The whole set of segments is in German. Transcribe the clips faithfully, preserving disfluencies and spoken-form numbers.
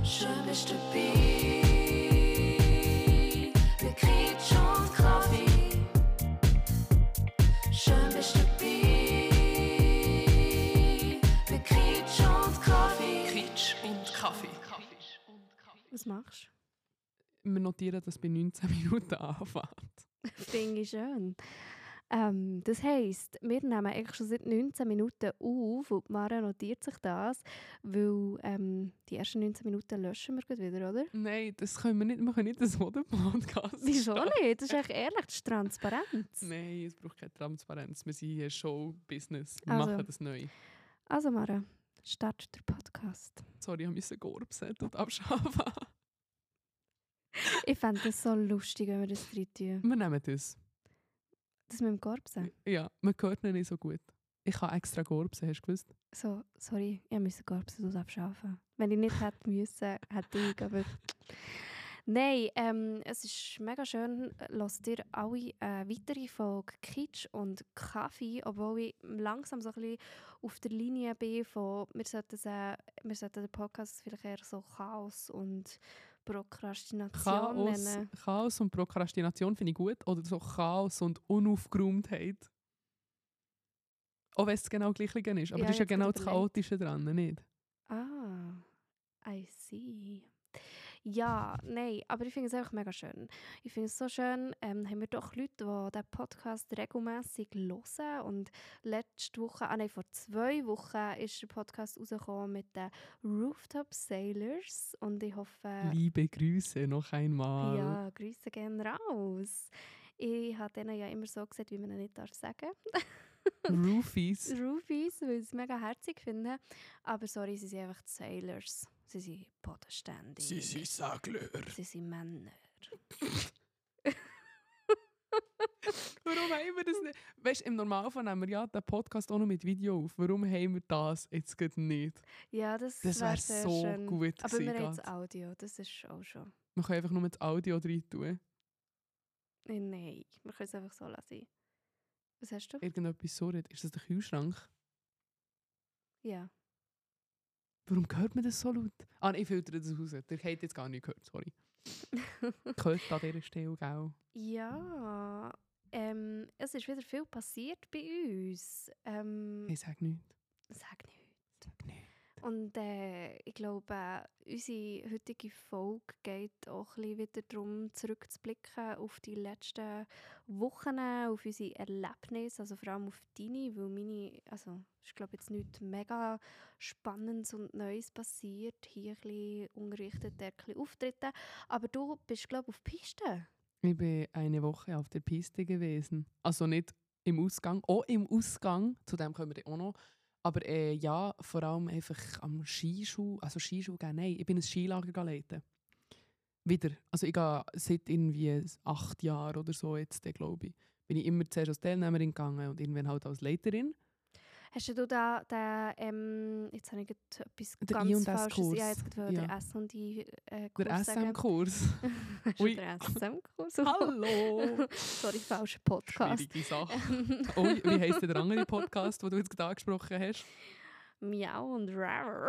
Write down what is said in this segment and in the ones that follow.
Schön bist du dabei. Für Kritsch und Kaffee. Schön bist du dabei. Für Kritsch und Kaffee. Kritsch und Kaffee. Was machst Wir notieren, dass bei neunzehn Minuten anfängt. du? Finde ich schön. Ähm, das heisst, wir nehmen eigentlich schon seit neunzehn Minuten auf und Mara notiert sich das, weil ähm, die ersten neunzehn Minuten löschen wir gleich wieder, oder? Nein, das können wir nicht. Wir können nicht so den Podcast Wieso starten. nicht? Das ist echt ehrlich, das ist Transparenz. Nein, es braucht keine Transparenz. Wir sind hier Show-Business. Wir Also. machen das neu. Also Mara, start der Podcast. Sorry, ich musste Gorbsen und abschaffen. Ich fände das so lustig, wenn wir das drin tun. Wir nehmen das. Das mit dem Korbsen. Ja, man hört ihn nicht so gut. Ich habe extra Gorbsen, hast du gewusst? So, sorry, ich musste Korbsen abschaffen. Wenn ich nicht hätte müssen, hätte ich, aber... Nein, ähm, es ist mega schön, lasst ihr alle eine weitere Folge Kitsch und Kaffee, obwohl ich langsam so ein bisschen auf der Linie bin von, wir sollten, äh, wir sollten den Podcast vielleicht eher so Chaos und Prokrastination Chaos, nennen. Chaos und Prokrastination finde ich gut. Oder so Chaos und Unaufgeräumtheit. Auch wenn es genau gleich ist. Aber Ja, das ist ja jetzt genau gerade das überlegt. Chaotische dran, nicht? Ah, I see. Ja, nein, aber ich finde es einfach mega schön. Ich finde es so schön, ähm, haben wir doch Leute, die diesen Podcast regelmässig hören. Und letzte Woche, ah nein, vor zwei Wochen ist der Podcast rausgekommen mit den Rooftop Sailors. Und ich hoffe, Liebe Grüße noch einmal. ja, Grüße gehen raus. Ich habe denen ja immer so gesagt, wie man ihnen nicht darf sagen. Roofies. Roofies, weil ich es mega herzig finde. Aber sorry, sie sind einfach die Sailors. Sie sind bodenständig. Sie sind Segler. Sie sind Männer. Warum haben wir das nicht? Weißt du, im Normalfall nehmen wir ja den Podcast auch noch mit Video auf. Warum haben wir das jetzt gerade nicht? Ja, das, Das wäre wäre sehr so schön. gut Aber wir gewesen, haben das Gott. Audio, das ist auch schon... Wir können einfach nur das Audio rein tun. Nein, nein, wir können es einfach so lassen. Was hast du? Irgendetwas so redet. Ist das der Kühlschrank? Ja. Warum hört man das so laut? Ah, nein, ich filtere das raus. Der hat jetzt gar nicht gehört, sorry. Gehört an dieser Stelle, gell? Ja, ähm, es ist wieder viel passiert bei uns. Ähm, Hey, sag nichts. Sag nicht. Sag nichts. Und äh, ich glaube, äh, unsere heutige Folge geht auch ein bisschen wieder darum, zurückzublicken auf die letzten Wochen, auf unsere Erlebnisse, also vor allem auf deine, weil meine, also es ist glaube ich jetzt nichts mega Spannendes und Neues passiert, hier ein bisschen unterrichtet, dort ein bisschen Auftritte, aber du bist glaube ich auf Piste. Ich bin eine Woche auf der Piste gewesen. Also nicht im Ausgang, auch im Ausgang, zu dem kommen wir dann auch noch. Aber äh, ja, vor allem einfach am Skischuh, also Skischuh gehen, nein, ich bin ein Skilager leiten. Wieder, also ich gehe seit irgendwie acht Jahren oder so jetzt, glaube ich, bin ich immer zuerst als Teilnehmerin gegangen und irgendwann halt als Leiterin. Hast du da den, ähm, jetzt habe ich gerade etwas Der ganz I und S Falsches, Kurs. ja, jetzt gerade Ja. der S und I äh, Der Kurs S sagen. M-Kurs. Hast du Ui. den S M-Kurs? Hallo! Sorry, falscher Podcast. Schwierige Sache. Oh, wie heisst der andere Podcast, den du jetzt gerade angesprochen hast? Miau und Rar.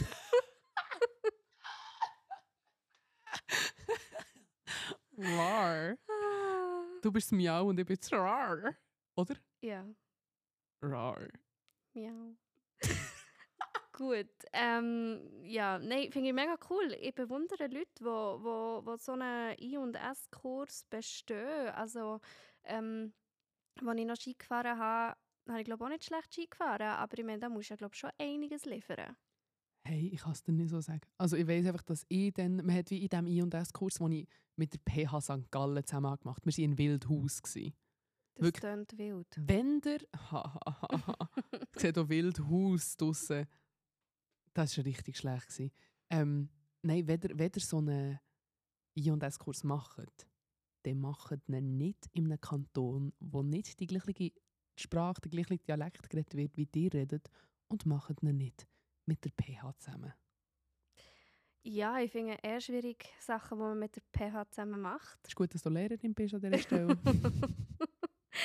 Rar. Du bist Miau und ich bin das Rar. Oder? Ja, Rar. miau. Gut, ähm, ja, nein, finde ich mega cool. Ich bewundere Leute, die wo, wo, wo so einen I- und S-Kurs bestehen. Also, ähm, als ich noch Ski gefahren habe, habe ich glaube auch nicht schlecht Ski gefahren, aber ich meine, da musst du ja, glaube schon einiges liefern. Hey, ich kann es dir nicht so sagen. Also ich weiss einfach, dass ich dann, man hat wie in diesem I und S-Kurs, den ich mit der P H Sankt Gallen zusammen gemacht habe, wir waren in Wildhaus. Gewesen. Das Wirklich? klingt wild. Wenn der, ich sehe hier Wildhaus draussen, das war richtig schlecht. Gewesen. Ähm, nein, wenn ihr, wenn ihr so einen I und S-Kurs macht, dann macht ihn nicht in einem Kanton, wo nicht die gleiche Sprache, der gleiche Dialekt geredet wird, wie ihr redet, und macht ihn nicht mit der P H zusammen. Ja, ich finde eher schwierig Sachen, die man mit der P H zusammen macht. Es ist gut, dass du Lehrerin bist an dieser Stelle.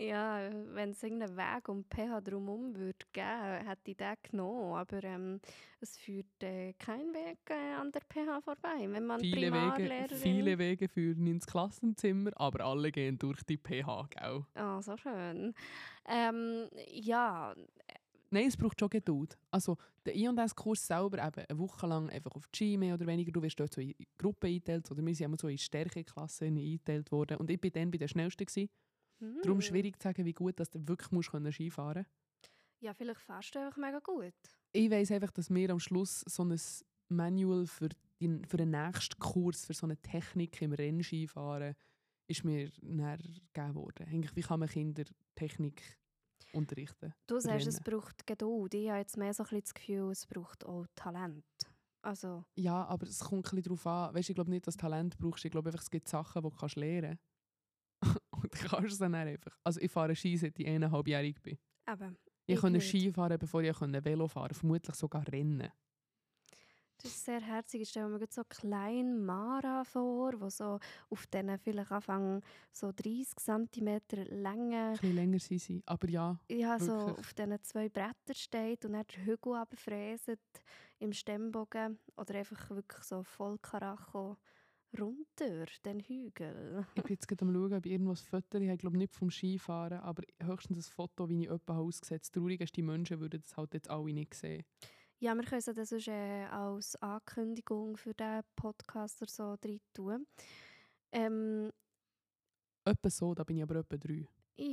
Ja, wenn es irgendeinen Weg um P H drumherum würde geben, hätte ich den genommen. Aber ähm, es führt äh, kein Weg äh, an der P H vorbei. Wenn man Viele Wege, Primarlehrerin... viele Wege führen ins Klassenzimmer, aber alle gehen durch die P H, gell? Ah, so schön. Ähm, ja, Nein, es braucht schon Geduld. Also, der I und S-Kurs selber eben eine Woche lang einfach auf G mehr oder weniger. Du wirst dort so in Gruppen eingeteilt. Oder wir sind immer so in Stärkeklassen eingeteilt worden. Und ich war dann bei der Schnellsten gewesen. hm. Darum schwierig zu sagen, wie gut dass du wirklich musst können Skifahren musst. Ja, vielleicht fährst du einfach mega gut. Ich weiss einfach, dass wir am Schluss so ein Manual für, den, für den nächsten Kurs, für so eine Technik im Rennskifahren, ist mir näher gegeben worden. Eigentlich, wie kann man Kinder Technik unterrichten? Du sagst, es Rennen. braucht Geduld. Ich habe jetzt mehr so ein bisschen das Gefühl, es braucht auch Talent. Also, Ja, aber es kommt ein bisschen darauf an. Weißt, ich glaube nicht, dass du Talent brauchst. Ich glaube einfach, es gibt Sachen, die du kannst lernen kannst. Und dann kannst du es dann einfach. Also ich fahre Ski, seit ich eineinhalbjährig bin. eben. Ich konnte nicht. Ski fahren, bevor ich Velo fahren konnte. Vermutlich sogar rennen. Das ist sehr herzig. Ich stelle mir gerade so kleinen Mara vor, der so auf diesen vielleicht Anfang so dreißig Zentimeter Länge, Ein bisschen länger sind sie. Aber ja, ja, so wirklich. auf diesen zwei Brettern steht und dann den Hügel runterfräset im Stemmbogen oder einfach wirklich so voll Karacho runter, den Hügel. ich bin jetzt gerade am schauen, ob ich irgendwas Foto habe. Ich glaube nicht vom Skifahren, aber höchstens ein Foto, wie ich jemanden ausgesetzt habe. Traurig ist, die Menschen würden das halt jetzt alle nicht sehen. Ja, wir können es das sonst, äh, als Ankündigung für diesen Podcast oder so rein tun. Ähm, Etwa so, da bin ich aber etwa drei.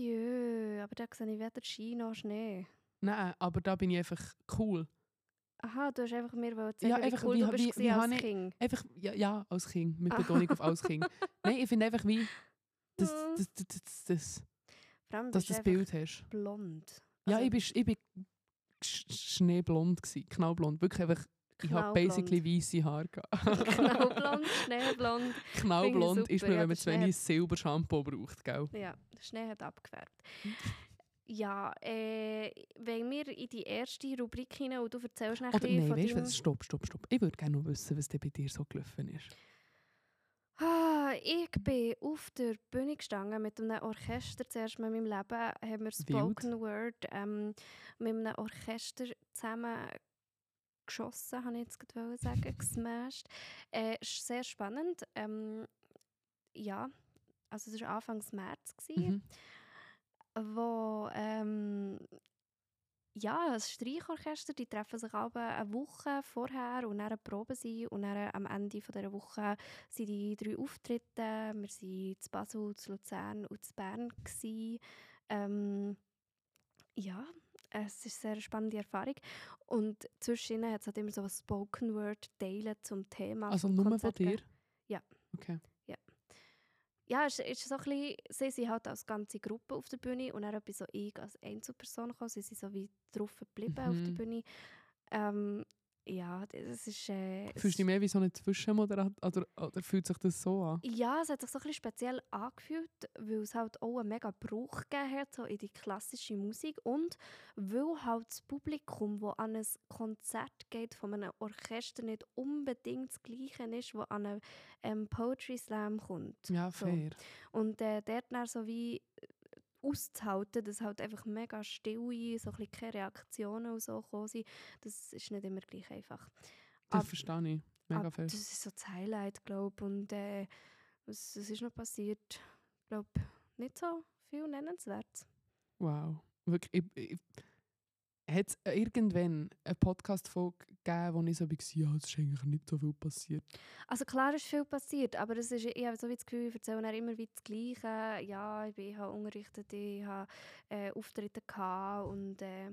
jö, aber da sehe ich weder Ski noch Schnee. Nein, aber da bin ich einfach cool. Aha, du hast einfach mir zeigen, Ja, wie einfach, cool wie- du bist wie- gewesen wie als habe ich- Kind. Einfach, ja, ja als Kind, mit Ah. Betonung auf als Kind. Nein, ich finde einfach wie, dass Mm. das, das, das, das, Vor allem, dass du das bist Bild hast. einfach blond. Ja, Also, ich bin, ich bin sch- schneeblond gsi, knallblond. Wirklich einfach, ich habe knallblond. basically weisse Haare gehabt. Knallblond, schneeblond. Knallblond ist super, mir, ja, wenn man der zu Schnee wenig Silbershampoo braucht, gell? Ja, der Schnee hat abgefärbt. Ja, äh, wenn wir in die erste Rubrik hinein und du erzählst nachher Oder nein, von weißt du deinem... was? Stopp, stopp, stopp. Ich würde gerne noch wissen, was denn bei dir so gelaufen ist. Ah, ich bin auf der Bühne gestanden mit einem Orchester. Zuerst mal in meinem Leben haben wir Spoken Word ähm, mit einem Orchester zusammen geschossen, habe ich jetzt gerade sagen, gesmashed. Äh, ist sehr spannend. Ähm, ja, also es war Anfangs März, gewesen, Mhm. wo ähm, ja, ein Streichorchester, die treffen sich alle eine Woche vorher und dann eine Probe sind. Und dann am Ende dieser Woche sind die drei Auftritte. Wir waren zu Basel, zu Luzern und zu Bern. Gewesen. Ähm, ja, es ist eine sehr spannende Erfahrung. Und zwischen ihnen hat es halt immer so ein Spoken Word teilen zum Thema. Also vom nur von Konzert dir? gegeben. Ja. Okay. Ja, es ist so ein bisschen, sie sind halt als ganze Gruppe auf der Bühne und dann bin so ich als Einzelperson gekommen. Sie sind so wie drauf geblieben auf der Mhm. Bühne. Ähm, ja, das ist... Äh, es- Fühlst du dich mehr wie so eine Zwischenmoderator oder, oder fühlt sich das so an? Ja, es hat sich so ein bisschen speziell angefühlt, weil es halt auch einen mega Bruch gegeben hat so in die klassische Musik und weil halt das Publikum, das an ein Konzert geht von einem Orchester, nicht unbedingt das Gleiche ist, das an einen ähm, Poetry Slam kommt. Ja, So. fair. Und äh, dort dann so wie auszuhalten, dass halt einfach mega still, so ein bisschen keine Reaktionen und so gekommen sind, das ist nicht immer gleich einfach. Das Ab- verstehe ich. Mega Aber fair. das ist so das Highlight, glaube ich. Und äh, was, was ist noch passiert? Ich glaube, nicht so viel nennenswert. Wow. Wirklich, ich, ich, hat es irgendwann eine Podcast-Folge gegeben, wo ich so war, ja, es ist eigentlich nicht so viel passiert. Also klar ist viel passiert, aber es ist, ich habe so wie das Gefühl, ich erzähle dann immer wieder das Gleiche. Ja, ich, bin, ich habe unterrichtet, ich habe äh, Auftritte gehabt und äh,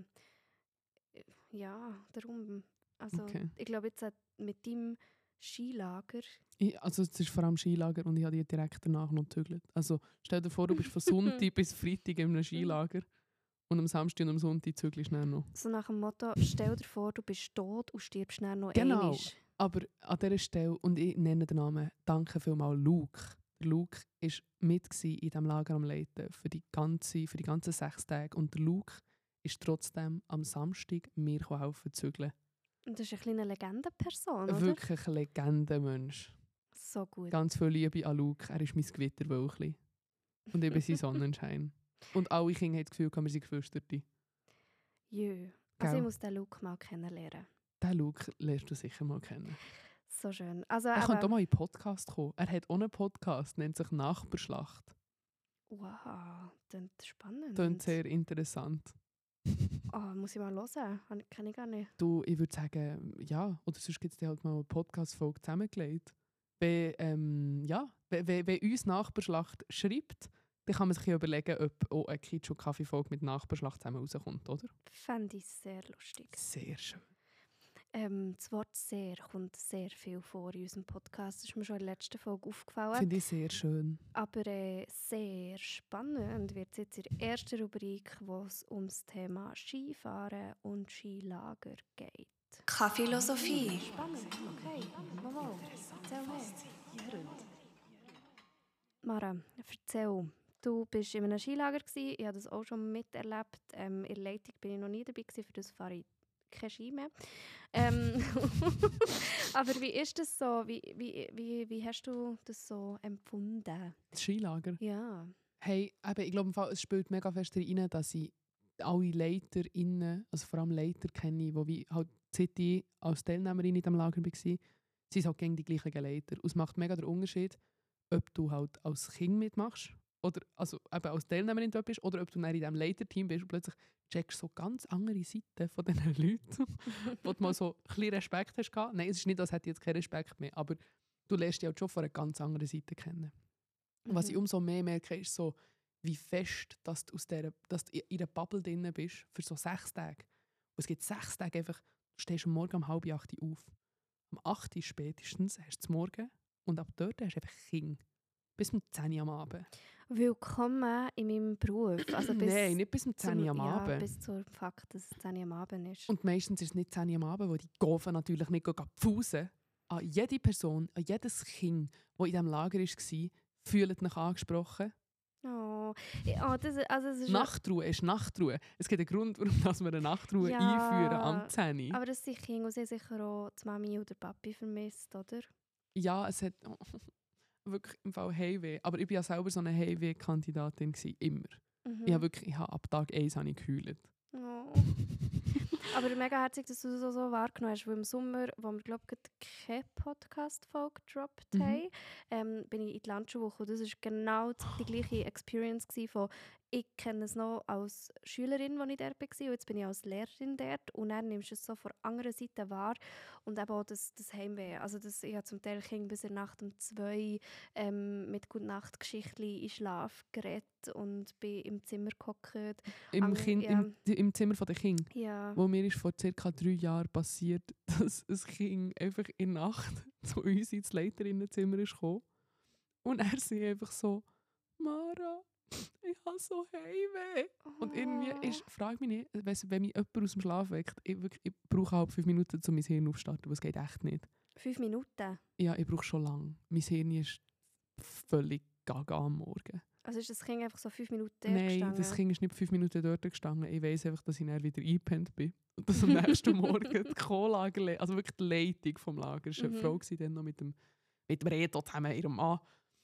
ja, darum. Also Okay. ich glaube jetzt äh, mit deinem Skilager. Ich, also es ist vor allem Skilager und ich habe die direkt danach noch gezügelt. Also stell dir vor, du bist von Sonntag bis Freitag in einem Skilager und am Samstag und am Sonntag zügelst du dann noch. So nach dem Motto, stell dir vor, du bist tot und stirbst dann noch Genau. einmal. Aber an dieser Stelle, und ich nenne den Namen, danke vielmals Luke. Der Luke war mit gsi in diesem Lager am Leiten für die, ganze, für die ganzen sechs Tage. Und der Luke ist trotzdem am Samstag mir helfen zu zügeln. Und das ist eine kleine Legendenperson, oder? Wirklich ein Legendenmensch. So gut. Ganz viel Liebe an Luke. Er ist mein Gewitterwölkli. Und ich bin sein Sonnenschein. Und alle Kinder haben das Gefühl, wir sind Geflüsterte. Jö. Also Gell? ich muss den Luke mal kennenlernen. Den Luke lernst du sicher mal kennen. So schön. Also, Er aber, könnte auch mal in den Podcast kommen. Er hat auch einen Podcast, nennt sich Nachbarschlacht. wow, das ist spannend. Klingt sehr interessant. Oh, muss ich mal hören? Habe- Kenne ich gar nicht. Du, ich würde sagen, ja, oder sonst gibt es dir halt mal eine Podcast-Folge zusammengelegt. Wenn, ähm, ja, wenn, wenn, wenn uns Nachbarschlacht schreibt, dann kann man sich ja überlegen, ob auch eine Kitsch- und Kaffee-Folge mit Nachbarschlacht zusammen rauskommt, oder? Fände ich sehr lustig. Sehr schön. Ähm, das Wort «sehr» kommt sehr viel vor in unserem Podcast. Das ist mir schon in der letzten Folge aufgefallen. Finde ich sehr schön. Aber äh, sehr spannend wird es jetzt in der ersten Rubrik, wo es ums Thema Skifahren und Skilager geht. Kaffeelosophie. Spannend, okay. Wow. Erzähl mehr. Mara, erzähl. Du bist in einem Skilager gewesen. Ich habe das auch schon miterlebt. Ähm, in der Leitung bin ich noch nie dabei gewesen, für das fahre ich kein Ski mehr. Ähm, aber wie ist das so? Wie, wie, wie, wie hast du das so empfunden? Das Skilager. Ja. Hey, eben, ich glaube, im Fall, es spielt mega fest rein, dass ich alle LeiterInnen, also vor allem Leiter kenne, die wie halt seit ich als Teilnehmerin in diesem Lager war, sie sind halt gegen die gleichen Leiter. Und es macht mega den Unterschied, ob du halt als Kind mitmachst, oder also eben als Teilnehmerin dort bist, oder ob du dann in diesem Leiterteam bist und plötzlich checkst so ganz andere Seiten von diesen Leuten, wo du mal so ein bisschen Respekt hast gehabt. Nein, es ist nicht, als hätte ich jetzt keinen Respekt mehr, aber du lernst dich halt schon von einer ganz anderen Seite kennen. Und was ich Mhm. umso mehr merke, ist so, wie fest dass du, aus dieser, dass du in einer Bubble drin bist für so sechs Tage. Und es gibt sechs Tage einfach, du stehst am Morgen um halb acht Uhr auf. Um acht Uhr spätestens hast du das Morgen und ab dort hast du einfach Kinder. Bis um zehn Uhr am Abend. Willkommen in meinem Beruf. Also bis Nein, nicht bis um zehn Uhr zum, am ja, Abend. bis zum Fakt, dass es zehn Uhr am Abend ist. Und meistens ist es nicht zehn Uhr am Abend, wo die Gofen natürlich nicht gehen pfusen. An jede Person, an jedes Kind, das in diesem Lager war, fühlt sich angesprochen. Oh, ja, oh das, also es ist Nachtruhe ist Nachtruhe. Es gibt einen Grund, warum dass wir eine Nachtruhe Ja, einführen am zehn Uhr. aber das sind Kinder, und sie haben sicher auch die Mami oder Papi vermisst, oder? Ja, es hat oh, wirklich im Fall Heimweh. Aber ich war ja selber so eine Heimweh-Kandidatin. gewesen, Immer. Mhm. Ich habe wirklich, ich habe ab Tag eins habe ich geheult. Oh. Aber mega herzig, dass du das so, so wahrgenommen hast, weil im Sommer, wo wir, glaube ich, keine Podcast-Folge gedroppt Mhm. haben, ähm, bin ich in die Landschulwoche und das war genau die, die gleiche Experience gewesen von, ich kenne es noch als Schülerin, als ich dort war, und jetzt bin ich als Lehrerin dort und dann nimmst du es so von der anderen Seite wahr und eben auch das, das Heimweh. Also das, ich habe zum Teil Kinder bis in der Nacht um zwei ähm, mit Gute-Nacht-Geschichten in Schlaf geredet und bin im Zimmer gehockt. Im, Ang- kind, ja. im, im Zimmer der Kinder. Ja. Wo mir ist vor circa drei Jahren passiert, dass ein Kind einfach in der Nacht zu uns ins Leiterinnenzimmer ist gekommen. Und er sie einfach so, Mara, ich habe so Heimweh. Und irgendwie ist, frag mich nicht, weiss, wenn mich jemand aus dem Schlaf weckt, ich, wirklich, ich brauche halb fünf Minuten, um mein Hirn aufzustarten, aber es geht echt nicht. Fünf Minuten? Ja, ich brauche schon lange. Mein Hirn ist völlig gaga am Morgen. Also ist das Kind einfach so fünf Minuten dort Nein, gestanden? das Kind ist nicht fünf Minuten dort gestanden. Ich weiss einfach, dass ich dann wieder eingepennt bin. Und dass am nächsten Morgen die Co-Lager, also wirklich die Leitung vom Lager, es war eine Mhm. Frau gewesen, dann noch mit dem, mit dem Reto zusammen, ihrem Mann.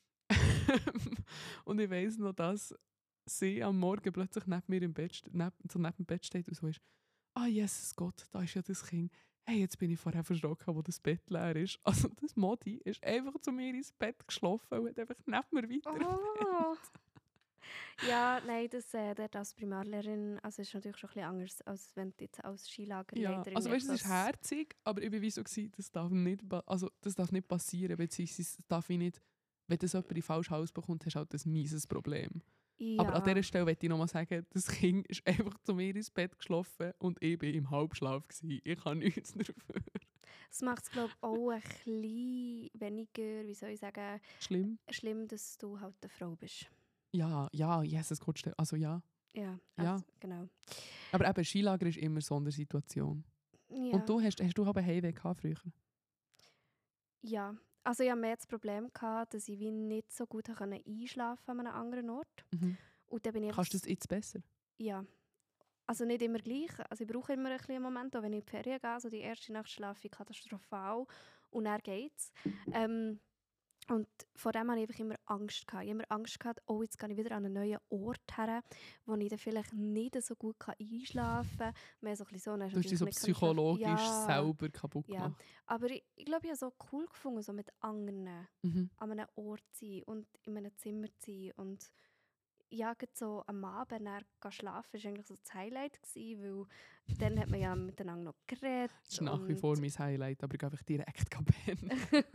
Und ich weiss noch, dass sie am Morgen plötzlich neben mir im Bett, st- neben, so neben dem Bett steht und so ist, ah, Jesus Gott, da ist ja das Kind. Hey, jetzt bin ich vorher verschrocken, wo das Bett leer ist. Also das Modi ist einfach zu mir ins Bett geschlafen und hat einfach neben mir weiter. Oh. Ja, nein, das äh, dort als Primarlehrerin, also ist natürlich schon ein bisschen anders, als wenn du jetzt als Skilagerleiterin Ja, also weißt, du, es jetzt ist herzig, aber ich war wie so, gewesen, das darf nicht, ba- also, das darf nicht passieren, beziehungsweise das darf ich nicht, wenn das jemand in den falschen Haus bekommt, hast du halt ein mieses Problem. Ja. Aber an dieser Stelle möchte ich nochmal sagen, das Kind ist einfach zu mir ins Bett geschlafen und ich war im Halbschlaf. Gewesen. Ich kann nichts dafür. Das macht es, glaube ich, auch ein bisschen weniger, wie soll ich sagen, Schlimm? schlimm, dass du halt eine Frau bist. Ja, ja, Jesus Gott, stell- also ja. Ja, Ja. also, genau. Aber eben, Skilager ist immer so eine Situation. Ja. Und du, hast, hast du aber Heimweh gehabt früher? Ja, also ich hatte mehr das Problem, gehabt, dass ich wie nicht so gut konnte einschlafen an einem anderen Ort. Mhm. Und dann bin ich Kannst du einfach- das jetzt besser? Ja. Also nicht immer gleich. Also ich brauche immer ein bisschen einen Moment, auch wenn ich in die Ferien gehe. Also die erste Nacht schlafe ich katastrophal und dann geht's. Ähm, Und vor dem hatte ich einfach immer Angst. Gehabt. Ich habe immer Angst gehabt, oh, jetzt gehe ich wieder an einen neuen Ort her, wo ich dann vielleicht nicht so gut einschlafen kann. Man so ein bisschen so, dann Du hast dich so natürlich nicht psychologisch ja, selber kaputt ja. gemacht. Aber ich, ich glaube, ich habe es so cool gefunden, so mit anderen Mhm. an einem Ort zu sein und in einem Zimmer zu sein. Und ja, gerade so am Abend dann gehen schlafen war eigentlich so das Highlight gewesen, weil dann hat man ja miteinander noch geredet. Das ist nach wie und vor mein Highlight, aber ich gehe einfach direkt pennen.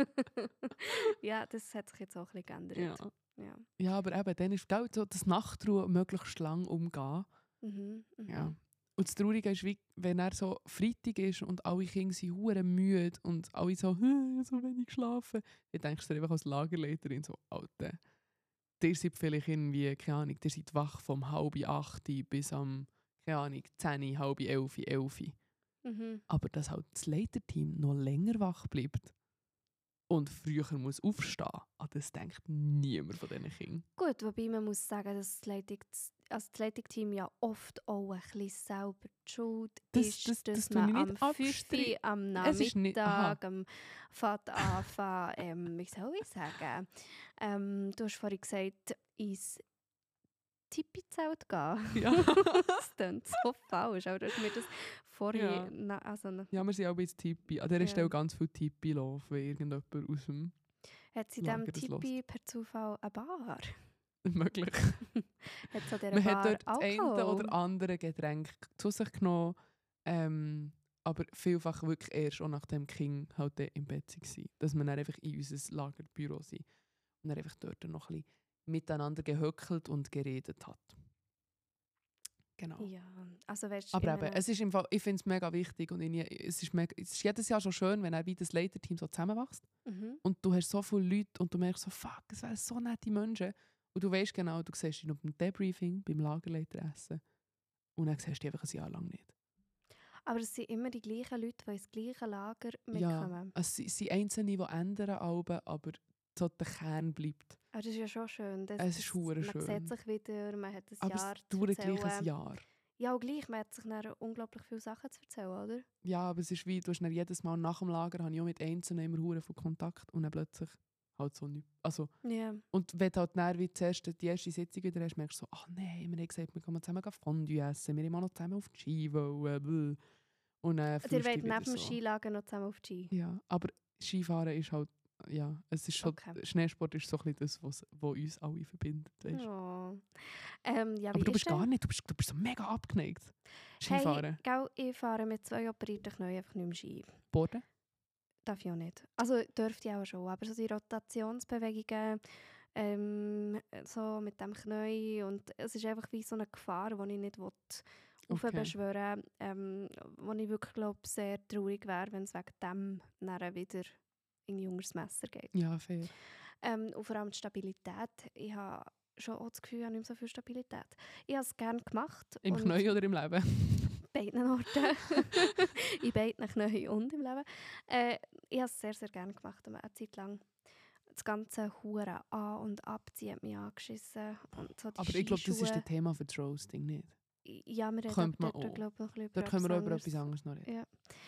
ja, das hat sich jetzt auch ein bisschen geändert. Ja. Ja. Ja, aber eben, dann ist gell, so das Nachtruhe möglichst lang umgehen. Mhm, mhm. Ja. Und das Traurige ist, wie, wenn er so Freitag ist und alle Kinder sind hure müde und alle so, «Hm, so wenig geschlafen», dann denkst du dir einfach als Lagerleiterin so, Alter, ihr seid vielleicht irgendwie, keine Ahnung, ihr seid wach vom halb acht bis am, keine Ahnung, zehn, halb elf, elf. Mhm. Aber dass halt das Leiterteam noch länger wach bleibt und früher muss aufstehen, an das denkt niemand von diesen Kindern. Gut, wobei man muss sagen, dass das, Leitungs also das Leitungsteam ja oft auch ein bisschen selber die Schuld Das- ist, das- das dass tue ich man nicht am fünf abstreiten. Uhr am Es ist nicht- aha. Nachmittag am fährt anfangen, ähm, wie soll ich sagen, ähm, du hast vorhin gesagt, ins Tipi-Zelt gehen. Ja. Das klingt so falsch, aber du hast mir das vorhin... Ja. Na, also, na- Ja, wir sind auch ein bisschen Tippi. An dieser Ja. Stelle ganz viel Tippi laufen, wenn irgendjemand aus dem hat sie dem Lager das hört. Tipi per Zufall eine Bar? möglich. Hat es an dieser Man Bar hat dort das eine Alkohol? oder andere Getränk zu sich genommen, ähm, aber vielfach wirklich erst auch nachdem die Kinder halt dann im Bett waren. Dass man dann einfach in unser Lagerbüro sind und dann einfach dort noch ein bisschen miteinander gehöckelt und geredet hat. Genau. Ja, also weißt, Aber ich eben, meine- es ist im Fall, ich finde es mega wichtig und ich, es, ist mega, es ist jedes Jahr schon schön, wenn er wie das Leiterteam so zusammenwächst Mhm. und du hast so viele Leute und du merkst so, fuck, es wären so nette Menschen und du weißt genau, du siehst ihn auf dem Debriefing beim Lagerleiter essen und dann siehst du die einfach ein Jahr lang nicht. Aber es sind immer die gleichen Leute, die ins gleiche Lager Ja, mitkommen. es sind- es sind Einzelne, die ändern, Alben, aber so der Kern bleibt. Aber das ist ja schon schön. Das, Es ist hure man schön. sieht sich wieder, man hat ein Aber Jahr es dauert zu gleich ein erzählen. Jahr. Ja, und gleich, man hat sich dann unglaublich viele Sachen zu erzählen, oder? Ja, aber es ist wie, du hast dann jedes Mal nach dem Lager, habe ich auch mit Einzelnen immer hure viel Kontakt und dann plötzlich halt so nichts. Also, Ja. und wenn du halt dann wie zuerst die erste Sitzung wieder hast, merkst du so, ach nein, wir haben gesagt, wir gehen zusammen Fondue essen, wir haben auch noch zusammen auf die Ski wollen. bläh. Und dann Ihr fühlst du wollt dich wieder neben dem so. Skilager noch zusammen auf die Ski? Ja, aber Skifahren ist halt, ja, es ist schon, Okay. Schneesport ist so ein bisschen das, was, was uns alle verbindet. Weißt? Oh. Ähm, ja, Aber wie du ist bist denn- gar nicht, du bist, du bist so mega abgeneigt. Skifahren. Hey, gell, ich fahre mit zwei operierten Knien einfach nicht mehr Ski. Borden? Darf ich auch nicht. Also dürfte ich auch schon, aber so die Rotationsbewegungen ähm, so mit dem Knie und es ist einfach wie so eine Gefahr, die ich nicht will, Okay. aufbeschwören will, ähm, wo ich wirklich glaube, sehr traurig wäre, wenn es wegen dem nachher wieder irgendwie unter das Messer geht. Ja, fair. Ähm, und vor allem die Stabilität. Ich habe schon auch das Gefühl, ich habe nicht mehr so viel Stabilität. Ich habe es gerne gemacht. Im und Knie oder im Leben? beiden Orten. In beiden Knien und im Leben. Äh, ich habe es sehr, sehr gerne gemacht. Eine Zeit lang. Das ganze Huren an- und abziehen hat mich angeschissen. Und so die Aber ich glaube, das ist Skischuhe. das Thema für das Roasting nicht. Ja, wir reden Könnte man dort, auch. glaub, noch ein bisschen Da über können wir auch über anderes. etwas anderes noch reden. Ja.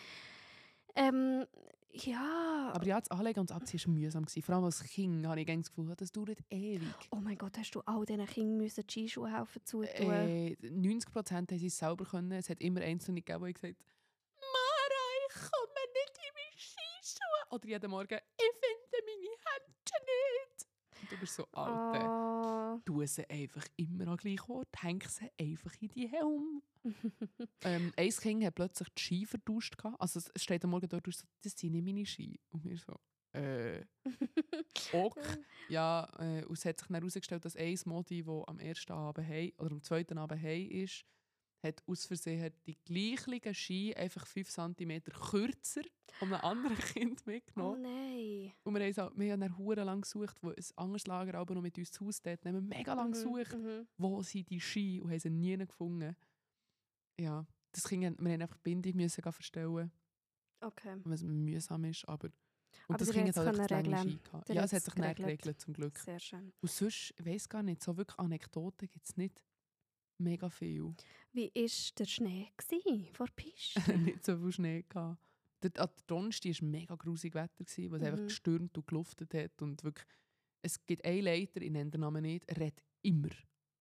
Ähm, ja. Aber ja, das Anlegen und das Abziehen war mühsam. gewesen. Vor allem als Kind habe ich immer das Gefühl, das dauert ewig. Oh mein Gott, hast du all diesen Kindern müssen die Skischuhe helfen zu tun? Äh, neunzig Prozent haben sie es selber können. Es hat immer Einzelne gegeben, die gesagt haben, Mara, ich komme nicht in meine Skischuhe. Oder jeden Morgen, ich finde meine Händchen nicht. Und du bist so, Alter, Oh. tu sie einfach immer an den gleichen Ort, häng sie einfach in die Helm. ähm, ein Kind hat plötzlich die Ski vertauscht. gehabt. Also es es steht am Morgen dort, so, das sind nicht meine Ski. Und wir so, äh, ok. Ja, äh, und es hat sich dann herausgestellt, dass ein Modi, das am ersten Abend heim, oder am zweiten Abend heim ist, hat aus Versehen hat die gleichen Ski einfach fünf Zentimeter kürzer von einem anderen Kind Oh mitgenommen. nein. Und wir haben, so, wir haben dann hure lang gesucht, wo ein anderes Lager aber noch mit uns zu Hause dort, haben wir mega lang gesucht, Mhm. wo sind die Ski, und haben sie nie gefunden. Ja, das Kind, wir mussten einfach die Bindung müssen gehen verstellen, Okay. was mühsam ist, aber... Und Aber das ihr Kind habt hat es halt echt können lange regeln. Ski gehabt. Ihr Ja, habt es hat es sich nicht geregelt. geregelt, zum Glück. Sehr schön. Und sonst, ich weiss gar nicht, so wirklich Anekdoten gibt es nicht mega viel. Wie war der Schnee gsi vor der Piste? Nicht so viel Schnee gehabt. Der, der Donnerstag war mega grusig Wetter, gewesen, was Mhm. einfach gestürmt und geluftet hat. Und wirklich, es gibt einen Leiter, ich nenne den Namen nicht, er redet immer.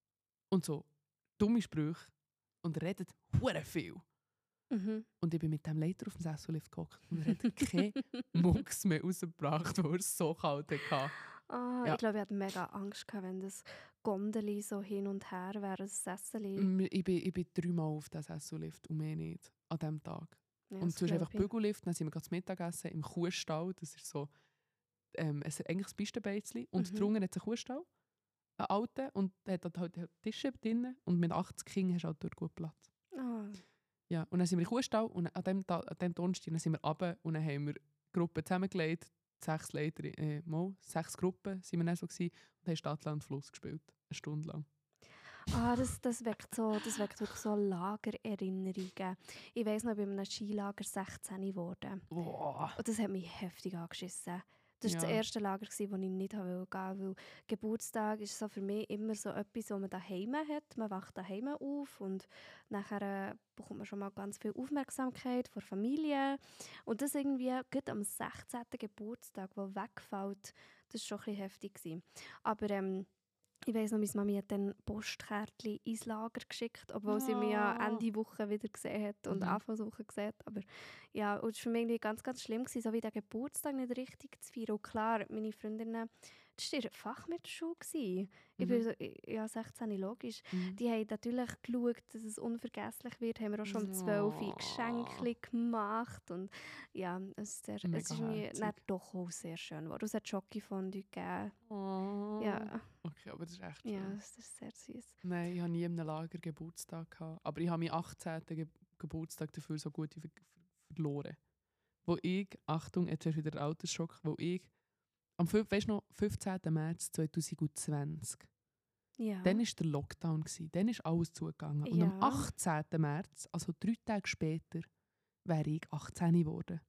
Und so dumme Sprüche. Und er redet hure viel. Mhm. Und ich bin mit dem Leiter auf dem Sessellift gehockt und er hat keinen Mucks mehr rausgebracht, weil er es so kalt hatte. Ah, Ja. Ich glaube, ich hatte mega Angst, gehabt, wenn das Gondeli so hin und her wäre, das Sesseli. Mm, Ich bin, ich bin dreimal auf den Sessellift und mehr nicht an diesem Tag. Ja, und das zuerst einfach glaub ich. Bügellift, dann sind wir gerade zum Mittagessen im Kuhstall. Das ist so ähm, es ist eigentlich ein Pistenbeizli. Und Mhm. drunten hat es einen Kuhstall, einen alten, und der hat dort halt Tische drinnen. Und mit achtzig Kindern hast du halt dort gut Platz. Ah. Ja, und dann sind wir im Kuhstall und an dem, Ta- an dem Donnerstag dann sind wir runter und dann haben wir Gruppen zusammengelegt. Sechs Leiter, äh, mal, sechs Gruppen sind wir dann so gewesen, und haben Stadt, Land, Fluss gespielt. Eine Stunde lang. Ah, das, das, weckt so, das weckt wirklich so Lagererinnerungen. Ich weiss noch, ich bin in einem Skilager sechzehn geworden. Boah. Und das hat mich heftig angeschissen. Das war Ja. das erste Lager, das ich nicht gehen wollte. Weil Geburtstag ist so für mich immer so etwas, was man daheim hat. Man wacht daheim auf und nachher äh, bekommt man schon mal ganz viel Aufmerksamkeit von der Familie. Und das irgendwie gerade am sechzehnten Geburtstag, der wegfällt, das war schon ein bisschen heftig gewesen. Aber ähm, ich weiss noch, meine Mami hat dann Postkärtchen ins Lager geschickt, obwohl sie mich ja Oh. Ende Woche wieder gesehen hat und Mhm. Anfangswoche gesehen. Aber ja, und es war für mich irgendwie ganz, ganz schlimm, gewesen, so wie den Geburtstag nicht richtig zu feiern. Und klar, meine Freundinnen, das war ihr Fach mit der Schule. gewesen. Ich bin Mhm. so, ja, sechzehn, logisch. Mhm. Die haben natürlich geschaut, dass es unvergesslich wird. Haben wir auch schon um zwölf Uhr Oh. Geschenke gemacht. Und ja, es ist, sehr, es Mega ist mir herzig. dann doch auch sehr schön geworden. Es hat Schokofondue gegeben. Oh. Ja, Okay, aber das ist echt schön. ja, das ist sehr süß. Nein, ich hatte nie in einem Lager Geburtstag gehabt. Aber ich habe meinen achtzehnten Ge Geburtstag dafür so gut wie ver ver verloren. Wo ich, Achtung, jetzt ist wieder der Altersschock, wo ich am fün- weisst du noch, fünfzehnten März zweitausendzwanzig, Ja. dann war der Lockdown. Gewesen. Dann ist alles zugegangen. Und am Ja. achtzehnten März, also drei Tage später, wäre ich achtzehn geworden.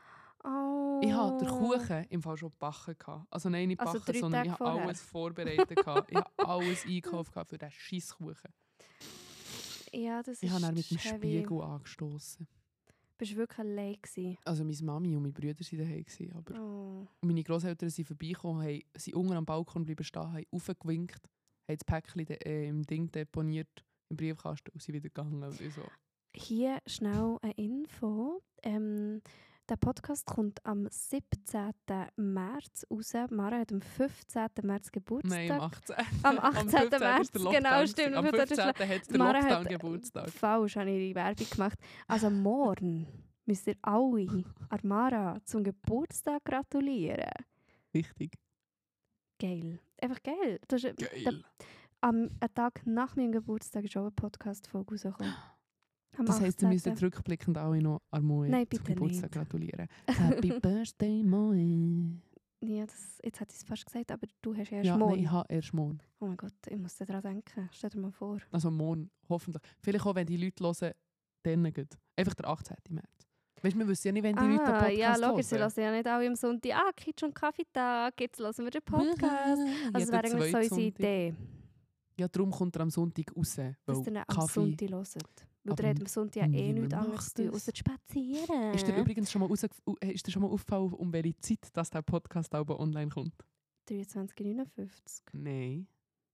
Oh. Ich hatte den Kuchen im Fall schon gebacken. gehabt. Also nein, nicht Also backen, drei sondern Tage ich habe vorher? alles vorbereitet. gehabt. Ich habe alles eingekauft gehabt für diesen Scheisskuchen. Ja, das Ich ist habe dann mit dem heavy. Spiegel angestoßen. Bist du wirklich allein gewesen? Also meine Mami und meine Brüder waren daheim. gewesen, Aber Oh. und meine Grosseltern sind vorbeigekommen, haben, sind unten am Balkon bleiben stehen, haben raufgewinkt, haben das Päckchen de, äh, im Ding deponiert, im Briefkasten, und sind wieder gegangen. Und ich so, Hier schnell eine Info. Ähm, der Podcast kommt am siebzehnten März raus. Mara hat am fünfzehnten März Geburtstag. nein, am achtzehnten Am achtzehnten fünfzehnten März, ist der genau, Lockdown stimmt. gewesen. Am am fünfzehnten fünfzehnten hat der Mara hat- Lockdown Geburtstag. Falsch, habe ich die Werbung gemacht. Also morgen müsst ihr alle Armara zum Geburtstag gratulieren. Richtig. Geil. Einfach geil. Das ist, Geil. Der, am einen Tag nach meinem Geburtstag ist auch eine Podcast-Folge rausgekommen. Am Das heisst, ihr müsst achtzehnten rückblickend alle noch Armoe Nein, zum bitte Geburtstag nicht. gratulieren. Happy Birthday, Moe. Ja, das, jetzt hätte ich es fast gesagt, aber du hast ja erst Ja, morgen. nein, ich habe erst morgen. Oh mein Gott, ich muss daran denken. Stell dir mal vor. Also morgen, hoffentlich. Vielleicht auch, wenn die Leute hören, dann geht. Einfach der achtzehnten März. Weißt du, wir wissen ja nicht, wenn die Leute den Ah, Podcast ja, logisch, sie hören. lassen ja nicht alle am Sonntag. Ah, Kitsch und Kaffeetag, jetzt hören wir den Podcast. Also das wäre eigentlich so unsere Idee, Ja, darum kommt er am Sonntag raus. dass Weil ihr ihn am Kaffee... Sonntag hört. Weil Aber ihr habt am Sonntag ja eh niemand nichts anderes macht zu tun, das. außer spazieren. Ist dir übrigens schon mal, rausgef- äh, ist dir schon mal aufgefallen, um welche Zeit dass der Podcast auch online kommt? dreiundzwanzig neunundfünfzig. Nein.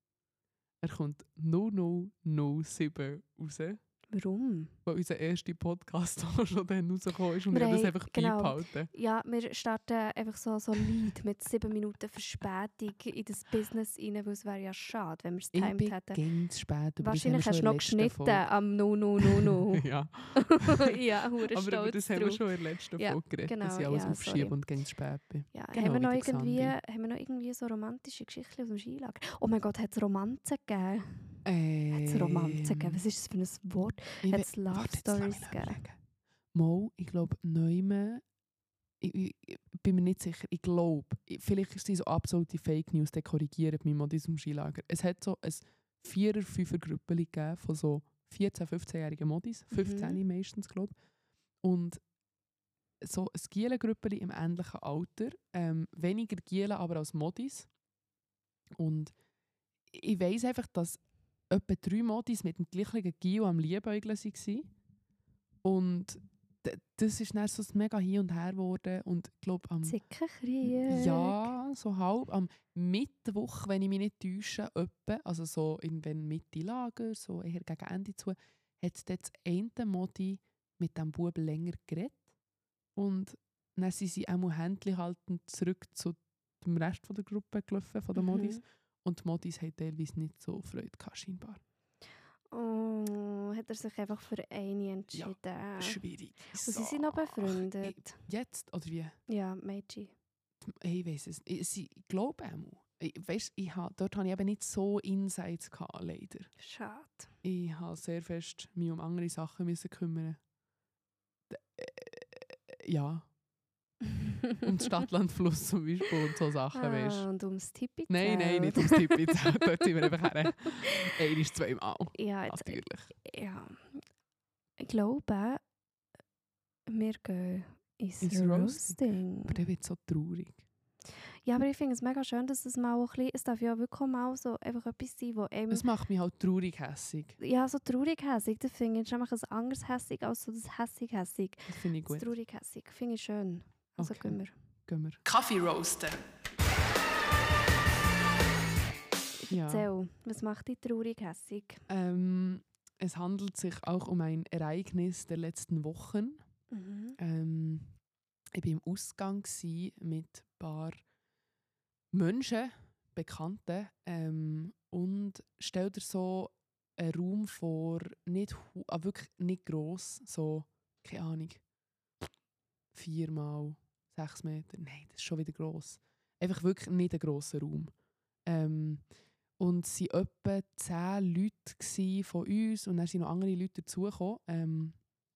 Er kommt null null null sieben raus, Warum? weil unser erster Podcast auch schon dann rausgekommen ist und Wir wir haben das haben- einfach genau. beibehalten. Ja, wir starten einfach so solid mit sieben Minuten Verspätung in das Business rein, weil es wäre ja schade, wenn wir es Ich getimed bin hätten. ganz spät, aber das Wahrscheinlich haben hast wir du schon noch in der letzten geschnitten am null null null null. Folge. Ja, Ja, hure aber über stolz das haben wir drauf. schon in der letzten Ja, Folge geredet, genau, dass ich alles ja, aufschiebe sorry. und ganz spät bin. Ja, Genau, haben, wir noch wie der irgendwie, Xandi. haben wir noch irgendwie so romantische Geschichten aus dem Skilager? Oh mein Gott, hat es Romanzen gegeben? Ähm, Hat es Romanzen gegeben? Was ist das für ein Wort? ich Hat we- es Love warte, jetzt lass Stories mich gegeben? überlegen. Mal, ich glaube, Neumann, ich, ich, ich bin mir nicht sicher, ich glaube, vielleicht ist das so absolute Fake News, der korrigiert mich mal diesem Skilager. Es hat so ein Vierer-, Fünfer-Gruppe gegeben von so vierzehn-, fünfzehnjährigen Modis, fünfzehn Mhm. meistens, glaube ich. Und so ein Gielen-Gruppe im ähnlichen Alter, ähm, weniger Gielen, aber als Modis. Und ich weiss einfach, dass etwa drei Modis mit dem gleichen Gio am Liebäugeln waren. Und d- das ist dann so ein mega hin und her geworden. Und ich glaube, am Zickenkrieg. ja, so halb. Am Mittwoch, wenn ich mich nicht täusche, öppe, also so irgendwann Mitte Lager, so eher gegen Ende zu, hat es das eine Modi mit dem Bub länger geredet. Und dann sind sie auch mal Händchen haltend zurück zu dem Rest von der Gruppe gelaufen, von den Mhm. Modis. Und die Modis haben teilweise nicht so Freude gehabt, scheinbar. Oh, hat er sich einfach für eine entschieden. Schwierig. Und sie sind noch befreundet. Jetzt? Oder wie? Ja, Meiji. Ich weiss es. Ich, sie- ich glaube auch. Ich, weißt, ich ha, dort hatte ich eben nicht so Insights gehabt, leider. Schade. Ich habe sehr fest mich um andere Sachen müssen kümmern. D- äh, Ja. Um das Stadtlandfluss zum Beispiel und so Sachen, weißt Ah, und ums Tippi. Nein, nein, nicht ums Tippi. Dort sind wir einfach her. Einmal, zweimal. Ja, jetzt, Natürlich. ja. Ich glaube, wir gehen ins, Ins Roasting. Roasting. Aber der wird so traurig. Ja, aber ich finde es mega schön, dass es mal auch ein bisschen, es darf ja wirklich mal so einfach etwas sein, wo einem, Es macht mich halt traurig hässig. ja, so traurig hässig, das finde ich, ist einfach ein anderes hässig als so das hässig hässig. Das finde ich Das gut. traurig hässig, finde ich schön. Also Okay. gehen wir. Gehen wir. Kaffee roasten. Ja. Erzähl, was macht dich traurig hässig? Ähm, es handelt sich auch um ein Ereignis der letzten Wochen. Mhm. Ähm, ich war im Ausgang gsi mit ein paar Menschen, Bekannten, ähm, und stell dir so einen Raum vor, nicht, hu- ah, wirklich nicht gross, so, keine Ahnung, vier mal sechs Meter, nein, das ist schon wieder gross. Einfach wirklich nicht ein grosser Raum. Ähm, und es waren etwa zehn Leute gsi von uns und dann sind noch andere Leute dazugekommen, ähm,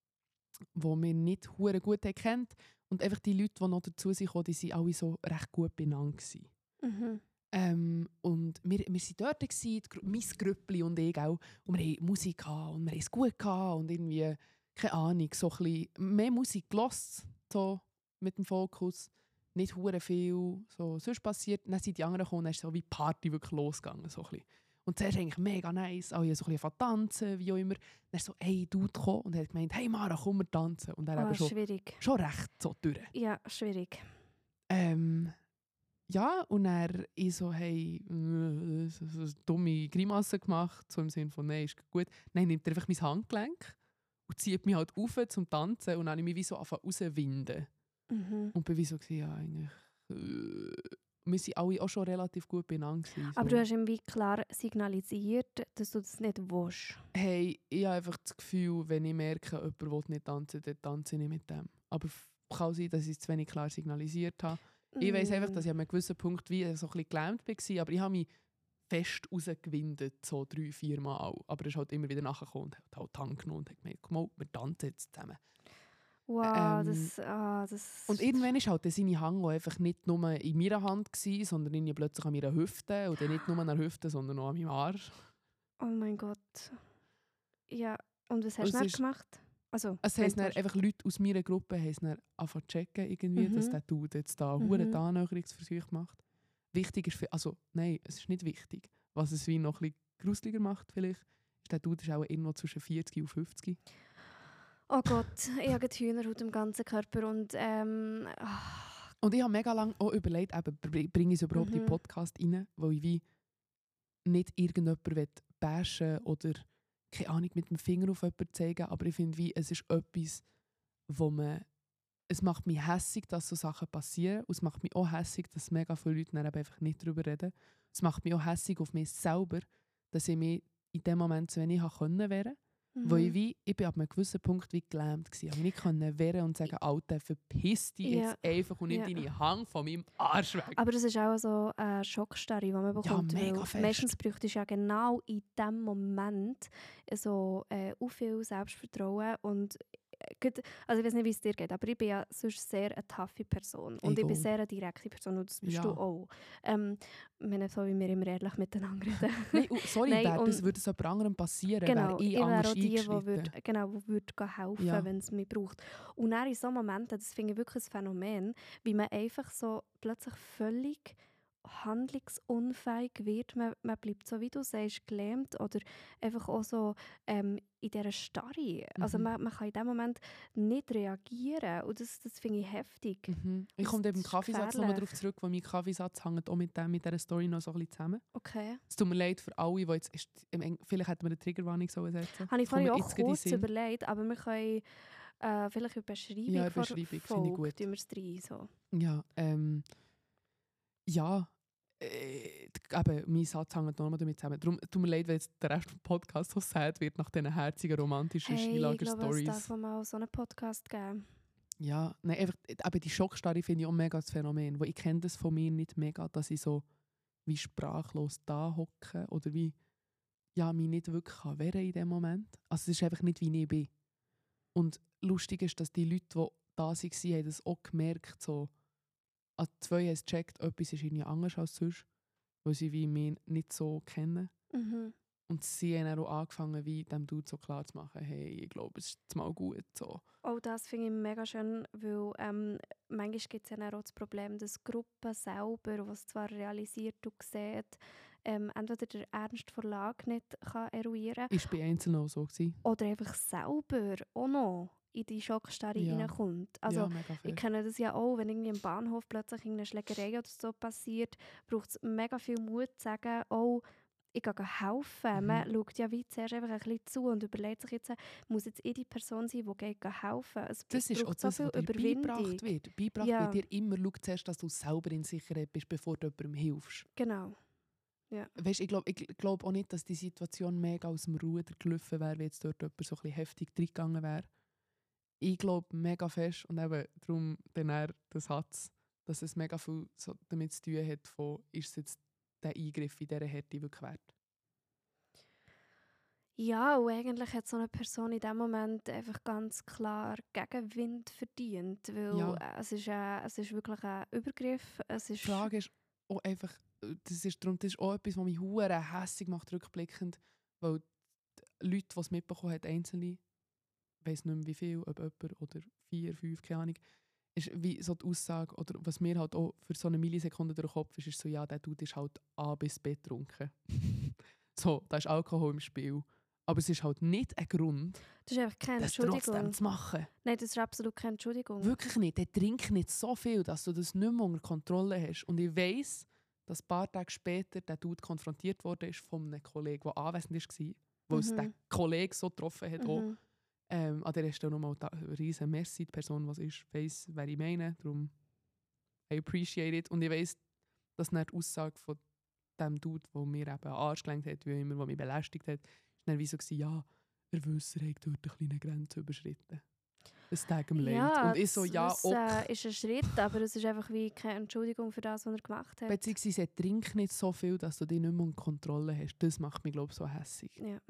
die wir nicht hure gut kennt. Und einfach die Leute, die noch dazu sind, gekommen, die waren alle so recht gut beieinander. Gewesen. Mhm. Ähm, und wir, wir waren dort, gewesen, die Gru- mein Grüppli und ich auch. Und wir hatten Musik gehabt, und wir hatten es gut gehabt, und irgendwie, keine Ahnung, so ein bisschen mehr Musik gehört, so mit dem Fokus. Nicht hure viel, so sonst passiert. Dann sind die anderen gekommen, und dann ist so wie die Party wirklich losgegangen. So ein bisschen. Und zuerst eigentlich mega nice, alle so ein bisschen tanzen, wie auch immer. Dann ist so ein Dude gekommen und hat gemeint, hey Mara, komm wir tanzen. Und er Ah, eben schon, schwierig. schon recht so durch. Ja, schwierig. Ähm, ja, und er ich so, hey, äh, so, so eine dumme Grimasse gemacht, so im Sinne von, nein, ist gut. Nein, nimmt er einfach mein Handgelenk und zieht mich halt auf zum Tanzen und dann habe ich mich wie so angefangen rauswinden. Mhm. Und bin wie so, gewesen, ja, eigentlich, äh, wir waren alle auch schon relativ gut beieinander. gewesen, Aber so. du hast ihm wie klar signalisiert, dass du das nicht willst. Hey, ich habe einfach das Gefühl, wenn ich merke, jemand will nicht tanzen, dann tanze ich nicht mit dem. Aber es kann sein, dass ich es zu wenig klar signalisiert habe. Ich weiss einfach, dass ich an einem gewissen Punkt wie so ein bisschen gelähmt war, aber ich habe mich fest rausgewindet, so drei, vier Mal. Aber er ist halt immer wieder nachgekommen und hat halt die Hand genommen und hat gemeint, komm mal, wir tanzen jetzt zusammen. Wow, Ähm, das, ah, das... Und irgendwann war halt dann seine Hand auch einfach nicht nur in meiner Hand, gewesen, sondern irgendwie plötzlich an meiner Hüfte. Und dann nicht nur an der Hüfte, sondern auch an meinem Arsch. Oh mein Gott. Ja, und was Und hast du es dann ist- gemacht? Also, Es wenn heisst du dann hast- einfach Leute aus meiner Gruppe haben es dann angefangen zu checken, irgendwie, dass Mhm. der Dude jetzt da Mhm. hure Annäherungsversuche macht. Wichtig ist, für, also nein, es ist nicht wichtig. Was es wie noch ein bisschen gruseliger macht vielleicht, ist, der Dude ist auch irgendwo zwischen vierzig und fünfzig. Oh Gott, ich habe gerade Hühnerhaut im ganzen Körper und ähm... ah, Und ich habe mega lange auch überlegt, eben, br- bringe ich es überhaupt in den Mhm. Podcast rein, weil ich wie nicht irgendjemanden bashen oder keine Ahnung, mit dem Finger auf jemanden zeigen, aber ich finde, wie, es ist etwas, wo man, es macht mich hässig, dass so Sachen passieren, und es macht mich auch hässig, dass mega viele Leute dann eben einfach nicht darüber reden. Es macht mich auch hässig auf mich selber, dass ich mich in dem Moment zu wenig wehren konnte. mhm. Weil ich, wie, ich bin ab einem gewissen Punkt wie gelähmt gewesen. Ich konnte mich nicht können wehren und sagen, Alter, verpiss dich Ja. jetzt einfach und nimm Ja. deine Hand von meinem Arsch weg. Aber das ist auch so eine Schockstarre, die man bekommt. mega weil fest. Meistens bräuchte du ja genau in diesem Moment so äh, auch viel Selbstvertrauen. Und, äh, gut, also ich weiß nicht, wie es dir geht, aber ich bin ja sonst sehr eine taffe Person. Und Ich ich bin auch. sehr eine direkte Person und das bist Ja. du auch. Ähm, ich meine, so wie wir immer ehrlich miteinander reden. Nein, oh, sorry, Nein, wär, das und- würde es jemand anderem passieren, Genau, wäre ich ich wäre anders auch die, die eingeschritten. würd, genau, wo würd gehen helfen, Ja. wenn es mich braucht. Und dann in so Momenten, das finde ich wirklich ein Phänomen, wie man einfach so plötzlich völlig handlungsunfähig wird. Man, man bleibt so, wie du sagst, gelähmt oder einfach auch so ähm, in dieser Starre. Also Mhm. man, man kann in dem Moment nicht reagieren und das, das finde ich heftig. Mhm. Ich Das- komme eben im das ist Kaffeesatz nochmal gefährlich. darauf zurück, weil mein Kaffeesatz hängt auch mit, dem, mit dieser Story noch so ein bisschen zusammen. Okay. Es tut mir leid für alle, die jetzt... Ist, im Eng- vielleicht hätten wir eine Triggerwarnung sollen setzen. Habe ich Das kommt vorhin mir auch jetzt gerade in den kurz Sinn. überlegt, aber wir können äh, vielleicht über die Beschreibung Ja, vor Beschreibung finde ich Folge gut. tun wir es rein, so. Ja, ähm... Ja, äh, eben, mein Satz hängt noch mal damit zusammen. Darum tut mir leid, wenn jetzt der Rest des Podcasts so sad wird nach diesen herzigen romantischen Hey, ich glaube, es Skilager-Stories. darf mal so einen Podcast geben. Ja, nein, einfach, eben die Schockstarre finde ich auch mega das Phänomen. Wo ich kenne das von mir nicht mega, dass ich so wie sprachlos da hocke oder wie ja, mich nicht wirklich kann wehren in dem Moment. Also es ist einfach nicht, wie ich bin. Und lustig ist, dass die Leute, die da waren, haben das auch gemerkt, so an zwei haben es gecheckt, etwas ist irgendwie anders als sonst, weil sie wie mich nicht so kennen. Mhm. Und sie haben dann auch angefangen, wie dem Dude so klar zu machen, hey, ich glaube, es ist jetzt mal gut. So. Oh, das finde ich mega schön, weil ähm, manchmal gibt es ja dann auch das Problem, dass die Gruppe selber, was zwar realisiert und sieht, ähm, entweder der Ernst der Lage nicht kann eruieren Ist bei Einzelnen auch so gewesen. oder einfach selber auch noch in die Schockstarre Ja. reinkommt. Also, ja, mega ich fest. kenne das ja auch, wenn irgendwie im Bahnhof plötzlich eine Schlägerei oder so passiert, braucht es mega viel Mut zu sagen, oh, ich gehe helfen. Mhm. Man schaut ja wie zuerst einfach ein bisschen zu und überlegt sich jetzt, muss jetzt ich die Person sein, die geht helfen. Es, Das es ist auch braucht so das, viel was dir Überwindung. beigebracht wird. Beigebracht Ja. wird dir immer, schau zuerst, dass du selber in Sicherheit bist, bevor du jemandem hilfst. Genau. Weißt, ich glaube ich glaub auch nicht, dass die Situation mega aus dem Ruder gelaufen wäre, wenn jetzt dort jemand so ein bisschen heftig reingegangen wäre. Ich glaube mega fest, und eben darum dann eher der Satz, dass es mega viel so damit zu tun hat, von, ist es jetzt der Eingriff in dieser Härte wirklich wert? Ja, und eigentlich hat so eine Person in dem Moment einfach ganz klar Gegenwind verdient, weil Ja. äh, es, ist, äh, es ist wirklich ein Übergriff. Es ist Die Frage ist auch einfach, das ist, darum, das ist auch etwas, was mich hure hässig macht, rückblickend, weil die Leute, die es mitbekommen haben, einzelne, ich weiss nicht mehr wie viel, ob jemand oder vier, fünf, keine Ahnung, ist wie so die Aussage, oder was mir halt auch für so eine Millisekunde durch den Kopf ist, ist so, ja, der Dude ist halt A bis B getrunken. So, da ist Alkohol im Spiel. Aber es ist halt nicht ein Grund, Das ist einfach keine das trotzdem Entschuldigung. zu machen. Nein, das ist absolut keine Entschuldigung. Wirklich nicht. Der trinkt nicht so viel, dass du das nicht mehr unter Kontrolle hast. Und ich weiss, dass ein paar Tage später der Dude konfrontiert wurde von einem Kollegen, der anwesend war, weil es Mhm. den Kollegen so getroffen hat. Auch. Mhm. Ähm, an der Stelle nochmal ein riesen Merci. Die Person, die es ist, weiss, wer ich meine. Darum I appreciate it. Und ich weiss, dass nicht die Aussage von dem Dude, der mir eben Arsch gelenkt hat, wie immer, der mich belästigt hat, ist dann wie so gewesen, ja, er wüsste, er hat dort eine kleine Grenze überschritten. Es tut ihm leid. Ja, Und ich so, das- ja, das ok. äh, ist ein Schritt, aber es ist einfach wie keine Entschuldigung für das, was er gemacht hat. Beziehungsweise trink nicht so viel, dass du dich nicht mehr unter Kontrolle hast. Das macht mich, glaube ich, so hässig. Ja.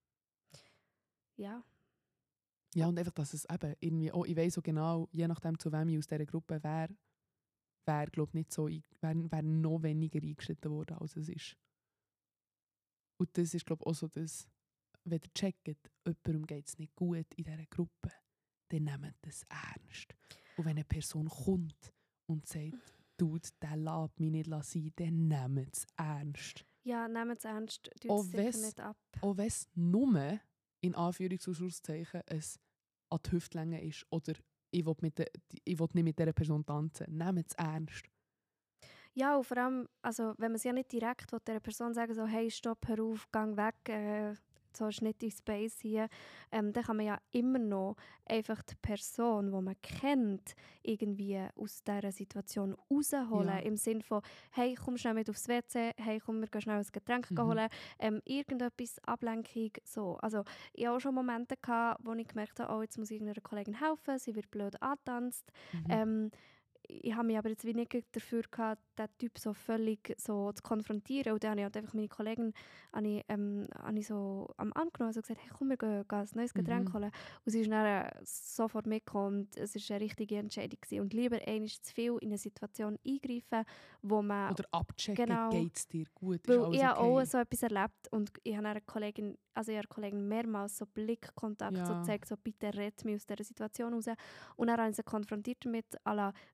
Ja. Ja, und einfach, dass es eben irgendwie, oh, ich weiss so genau, je nachdem, zu wem ich aus dieser Gruppe wäre, wäre, glaube ich, nicht so, wäre wär noch weniger eingeschritten worden, als es ist. Und das ist, glaube ich, auch so das, wenn ihr checkt, jemandem geht es nicht gut in dieser Gruppe, dann nehmt das ernst. Und wenn eine Person kommt und sagt, Dude, der lässt mich nicht sein, dann nehmt es ernst. Ja, nehmt es ernst, tut Auch es sicher wenn's- nicht ab. Auch wenn es nur, in Anführungs- und Schlusszeichen, ein an die Hüftlänge ist oder ich will, mit de, ich will nicht mit dieser Person tanzen. Nehmt es ernst. Ja, und vor allem, also, wenn man es ja nicht direkt will, der Person sagen so, hey, stopp, hör auf, gang weg, äh, so ist nicht dein Space hier, ähm, dann kann man ja immer noch einfach die Person, die man kennt, irgendwie aus dieser Situation rausholen. Ja. Im Sinne von, hey, komm schnell mit aufs W C, hey, komm, wir gehen schnell ein Getränk Mhm. holen, ähm, irgendetwas, Ablenkung, so. Also, ich hatte auch schon Momente gehabt, wo ich gemerkt habe, oh, jetzt muss ich irgendeiner Kollegin helfen, sie wird blöd angetanzt. Mhm. Ähm, ich habe mich aber jetzt wie nicht dafür gehabt, den Typ so völlig so zu konfrontieren. Und dann habe ich halt einfach meine Kollegin habe ich, ähm, habe ich so am Arm genommen und so gesagt, hey, komm, wir gehen, gehen ein neues Getränk Mhm. holen. Und sie ist dann äh, sofort mitgekommen und es war eine richtige Entscheidung gewesen. Und lieber einmal zu viel in eine Situation eingreifen, wo man... Oder abchecken, genau. geht es dir gut, ist Weil alles ich habe auch okay. so etwas erlebt und ich habe einer Kollegin, also ich habe einer Kollegin mehrmals so Blickkontakt Ja. so gezeigt, so bitte rett mich aus dieser Situation raus. Und dann habe ich sie konfrontiert damit, à la,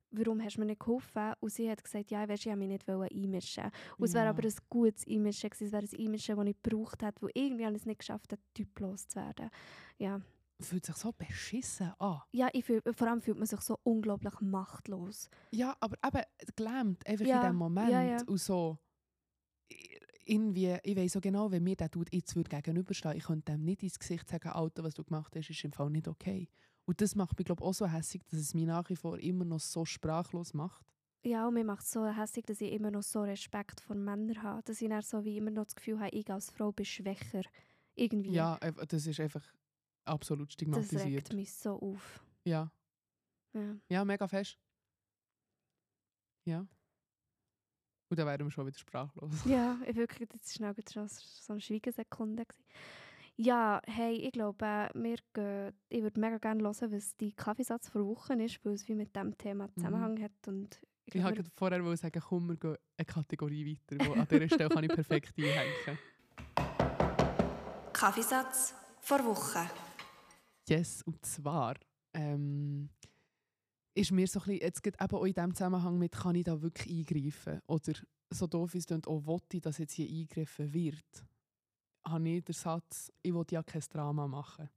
warum hast du mir nicht geholfen? Und sie hat gesagt, ja, weißt, ich wollte mich nicht einmischen. Und es wäre Ja. aber ein gutes Einmischen gewesen. Es wäre ein Einmischen, das ich gebraucht hätte, wo irgendwie habe ich es nicht geschafft hat, typlos zu werden. Ja, Fühlt sich so beschissen an. ja ich fühl, vor allem fühlt man sich so unglaublich machtlos. Ja, aber eben gelähmt, einfach Ja, in dem Moment. ja, ja. Und so, i- irgendwie, ich weiss so genau, wenn mir der Dude jetzt würde gegenüberstehen, ich könnte dem nicht ins Gesicht sagen, Alter, was du gemacht hast, ist im Fall nicht okay. Und das macht mich, glaube ich, auch so hässig, dass es mich nach wie vor immer noch so sprachlos macht. Ja, und mir macht es so hässlich, dass ich immer noch so Respekt vor Männern habe. Dass ich dann so wie immer noch das Gefühl habe, ich als Frau bin schwächer. Irgendwie. Ja, eff- das ist einfach absolut das stigmatisiert. regt mich so auf. Ja. Ja. ja, mega fest. Ja. Und dann wären wir schon wieder sprachlos. Ja, ich wirklich, das war schnell gerade so eine Schweigesekunde. gewesen. Ja, hey, ich glaube, äh, wir gehen, ich würde mega gerne hören, was die Kaffeesatz vor Wochen ist, weil es wie mit diesem Thema Zusammenhang hat. Und ich Ich glaube, wollte vorher wollen sagen, komm, wir gehen eine Kategorie weiter, wo an dieser Stelle kann ich perfekt einhängen. Kaffeesatz vor Woche. Yes, und zwar ähm, ist mir so ein bisschen, jetzt geht eben auch in diesem Zusammenhang mit, kann ich da wirklich eingreifen? Oder so doof ist es, auch will ich, dass jetzt hier eingegriffen wird, habe ich den Satz, ich will ja kein Drama machen.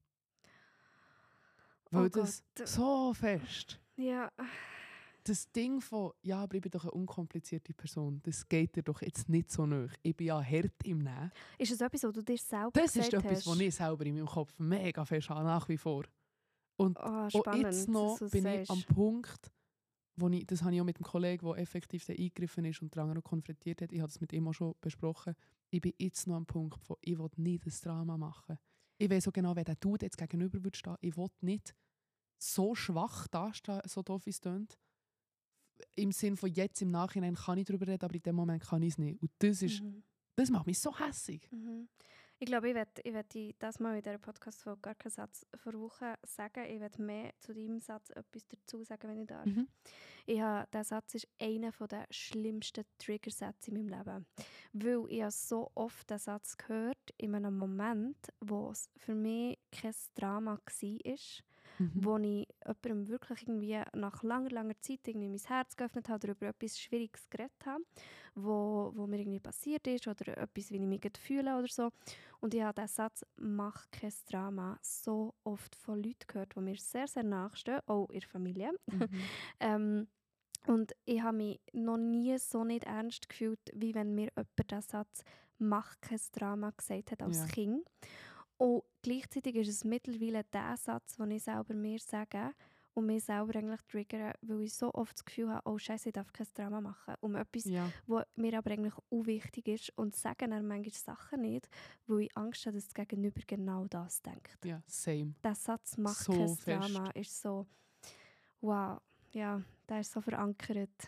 Weil Oh das Gott. so fest, ja, das Ding von, ja, aber ich bin doch eine unkomplizierte Person, das geht dir doch jetzt nicht so nahe. Ich bin ja hart im Nehmen. ist es etwas, was du dir selber Das gesagt ist etwas, hast? was ich selber in meinem Kopf mega fest habe, nach wie vor. Und Oh, auch spannend, jetzt noch dass du es bin ich am sagst. Punkt, wo ich, das habe ich auch mit dem Kollegen, der effektiv da eingegriffen ist und den anderen konfrontiert hat, ich habe das mit ihm auch schon besprochen, ich bin jetzt noch am Punkt, wo ich will nicht das Drama machen. Ich weiß so genau, wenn der Dude jetzt gegenüber würde stehen, ich will nicht so schwach dastehen, so doof es tönt. Im Sinne von jetzt im Nachhinein kann ich darüber reden, aber in dem Moment kann ich es nicht. Und das, ist, Mhm. das macht mich so hässig. Mhm. Ich glaube, ich werde ich werd das mal in dieser Podcast-Folge gar keinen Satz vor Woche sagen. Ich werde mehr zu deinem Satz etwas dazu sagen, wenn ich darf. Mhm. Ich habe, dieser Satz ist einer der schlimmsten Triggersätze in meinem Leben. Weil ich habe so oft diesen Satz gehört, in einem Moment, wo es für mich kein Drama war, Mhm. wo ich jemandem wirklich irgendwie nach langer, langer Zeit irgendwie mein Herz geöffnet habe oder über etwas Schwieriges geredet habe, wo, wo mir irgendwie passiert ist oder etwas, wie ich mich gerade fühle oder so. Und ich habe diesen Satz «Mach kein Drama» so oft von Leuten gehört, die mir sehr, sehr nachstehen, auch in der Familie. Mhm. ähm, und ich habe mich noch nie so nicht ernst gefühlt, wie wenn mir jemand diesen Satz «Mach kein Drama» gesagt hat als Ja. Kind. Und gleichzeitig ist es mittlerweile der Satz, den ich selber mir sage und mich selber eigentlich triggere, weil ich so oft das Gefühl habe, oh Scheiße, ich darf kein Drama machen. Um etwas, Ja. was mir aber eigentlich auch wichtig ist und sagen dann manchmal Sachen nicht, weil ich Angst habe, dass das Gegenüber genau das denkt. ja, same. Der Satz «Mach So kein fest. Drama» ist so, wow, ja, der ist so verankert.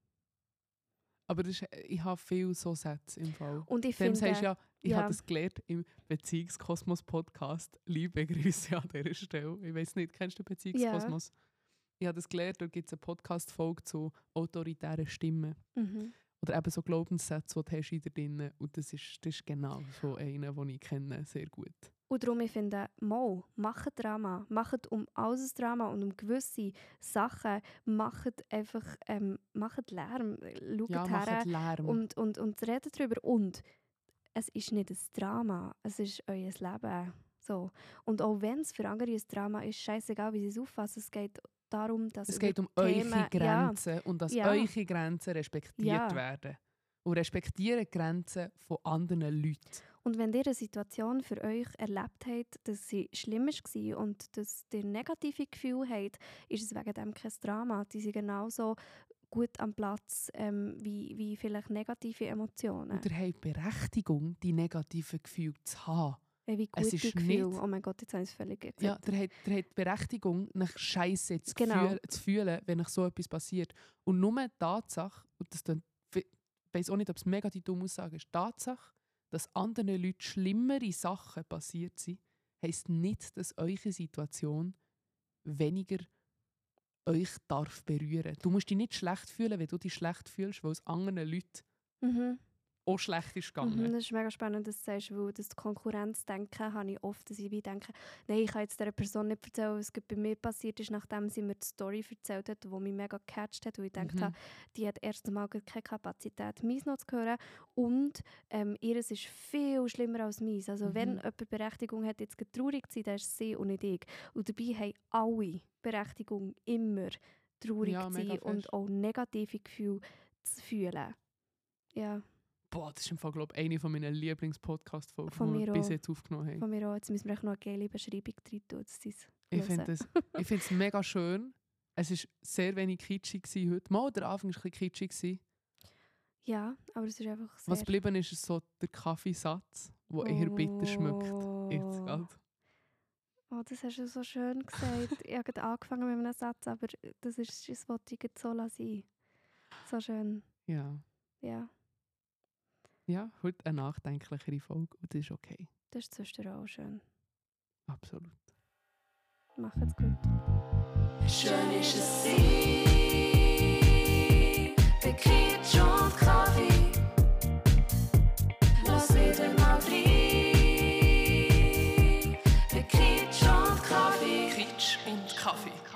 Aber das ist, ich habe viele so Sätze im Fall. Und ich Dem finde, sagst du ja, ich ja. habe das gelernt im Beziehungskosmos-Podcast. Liebe Grüße an dieser Stelle. Ich weiß nicht, kennst du den Beziehungskosmos? Ich habe das gelernt, da gibt es eine Podcast-Folge zu autoritären Stimmen. mhm. Oder eben so Glaubenssätze, die du hast in dir drin. Und das ist, das ist genau so einer, den ich kenne, sehr gut. Und darum, ich finde, mal, macht Drama. Macht um alles Drama und um gewisse Sachen. Macht einfach, ähm, macht Lärm. Schaut Ja, her macht Lärm. und, und, und redet darüber. Und es ist nicht ein Drama, es ist euer Leben. So. Und auch wenn es für andere ein Drama ist, scheißegal, wie sie es auffassen, es geht darum, dass Es über geht um Themen, eure Grenzen und dass Ja. eure Grenzen respektiert Ja. werden. Und respektieren die Grenzen von anderen Leuten. Und wenn ihr eine Situation für euch erlebt habt, dass sie schlimm war und dass ihr negative Gefühle habt, ist es wegen dem kein Drama. Die sind genauso gut am Platz ähm, wie, wie vielleicht negative Emotionen. Und ihr habt Berechtigung, die negativen Gefühle zu haben. Äh, wie es gute ist Gefühle. nicht- Oh mein Gott, jetzt habe ich es völlig gesagt. Ja, ihr habt, ihr habt Berechtigung, nach Scheiße zu, Genau. fühl, zu fühlen, wenn euch so etwas passiert. Und nur die Tatsache, und das dann, ich weiß auch nicht, ob es mega die dumme Aussage ist, die Tatsache, dass anderen Leuten schlimmere Sachen passiert sind, heisst nicht, dass eure Situation weniger euch darf berühren. Du musst dich nicht schlecht fühlen, wenn du dich schlecht fühlst, weil es anderen Leuten Mhm. auch schlecht ist gegangen. Mhm, das ist mega spannend, dass du sagst, weil das Konkurrenzdenken habe ich oft, dass ich wie denke, nein, ich kann jetzt dieser Person nicht erzählen, was gerade bei mir passiert ist, nachdem sie mir die Story erzählt hat, die mich mega gecatcht hat, wo ich Mhm. gedacht habe, die hat erst einmal gar keine Kapazität, meins noch zu hören und ähm, ihres ist viel schlimmer als meins. Also wenn Mhm. jemand Berechtigung hat, jetzt gerade traurig zu sein, dann ist sie und nicht ich. Und dabei haben alle Berechtigung, immer traurig Ja, zu mega sein und fest. auch negative Gefühle zu fühlen. Ja. Boah, das ist im Fall, glaube ich, eine von meinen Lieblings-Podcast-Folgen, Von die wir mir bis auch. jetzt aufgenommen haben. Von mir auch. Jetzt müssen wir echt noch eine geile Beschreibung rein tun, dass sie es Ich hören. finde es ich find's mega schön. Es war sehr wenig kitschig gewesen heute. Mal, der Anfang war ein bisschen kitschig gewesen. Ja, aber es ist einfach sehr... Was geblieben ist, ist so der Kaffeesatz, der eher bitter schmeckt. Jetzt Oh. gerade. Oh, das hast du so schön gesagt. Ich habe gerade angefangen mit einem Satz, aber das ist das, was ich jetzt so lassen. So schön. Ja. Ja, Ja, heute eine nachdenklichere Folge und das ist okay. das ist zwischendurch auch schön. Absolut. Macht's gut. Schön ist es sie, bei Kitsch und Kaffee. Lass wieder mal rein, bei Kitsch und Kaffee. Kitsch und Kaffee.